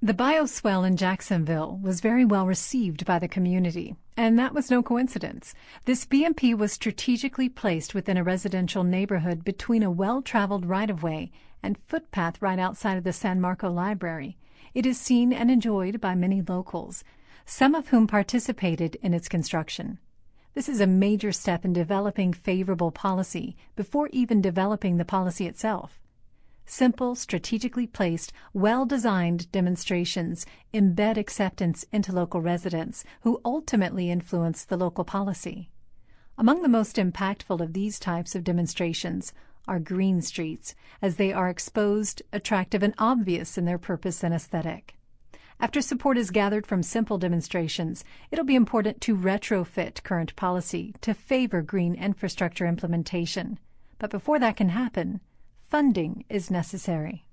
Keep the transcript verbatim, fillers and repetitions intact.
The bioswale in Jacksonville was very well received by the community, and that was no coincidence. This B M P was strategically placed within a residential neighborhood between a well-traveled right-of-way and footpath right outside of the San Marco Library. It is seen and enjoyed by many locals, some of whom participated in its construction. This is a major step in developing favorable policy before even developing the policy itself. Simple, strategically placed, well-designed demonstrations embed acceptance into local residents who ultimately influence the local policy. Among the most impactful of these types of demonstrations are green streets, as they are exposed, attractive, and obvious in their purpose and aesthetic. After support is gathered from simple demonstrations, it'll be important to retrofit current policy to favor green infrastructure implementation. But before that can happen, funding is necessary.